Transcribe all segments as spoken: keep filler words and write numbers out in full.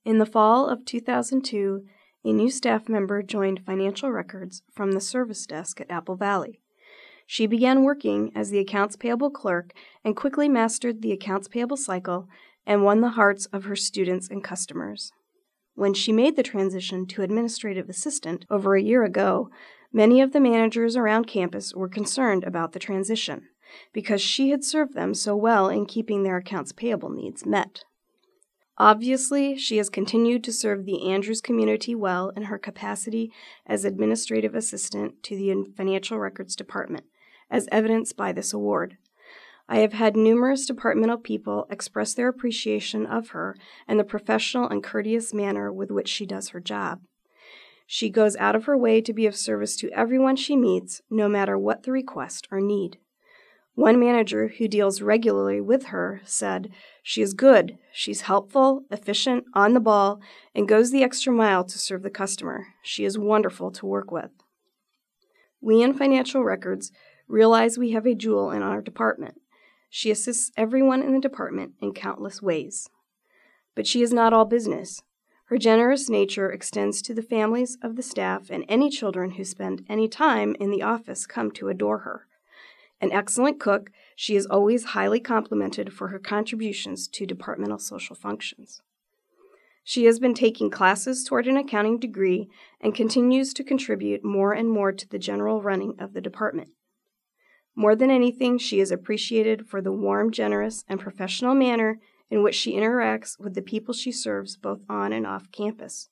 In the fall of two thousand two, a new staff member joined financial records from the service desk at Apple Valley. She began working as the accounts payable clerk and quickly mastered the accounts payable cycle and won the hearts of her students and customers. When she made the transition to administrative assistant over a year ago, many of the managers around campus were concerned about the transition because she had served them so well in keeping their accounts payable needs met. Obviously, she has continued to serve the Andrews community well in her capacity as administrative assistant to the Financial Records Department, as evidenced by this award. I have had numerous departmental people express their appreciation of her and the professional and courteous manner with which she does her job. She goes out of her way to be of service to everyone she meets, no matter what the request or need. One manager who deals regularly with her said, "She is good, she's helpful, efficient, on the ball, and goes the extra mile to serve the customer. She is wonderful to work with." We in Financial Records realize we have a jewel in our department. She assists everyone in the department in countless ways. But she is not all business. Her generous nature extends to the families of the staff, and any children who spend any time in the office come to adore her. An excellent cook, she is always highly complimented for her contributions to departmental social functions. She has been taking classes toward an accounting degree and continues to contribute more and more to the general running of the department. More than anything, she is appreciated for the warm, generous, and professional manner in which she interacts with the people she serves both on and off campus.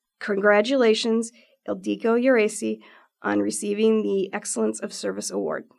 Congratulations, Ildiko Uracy, on receiving the Excellence of Service Award.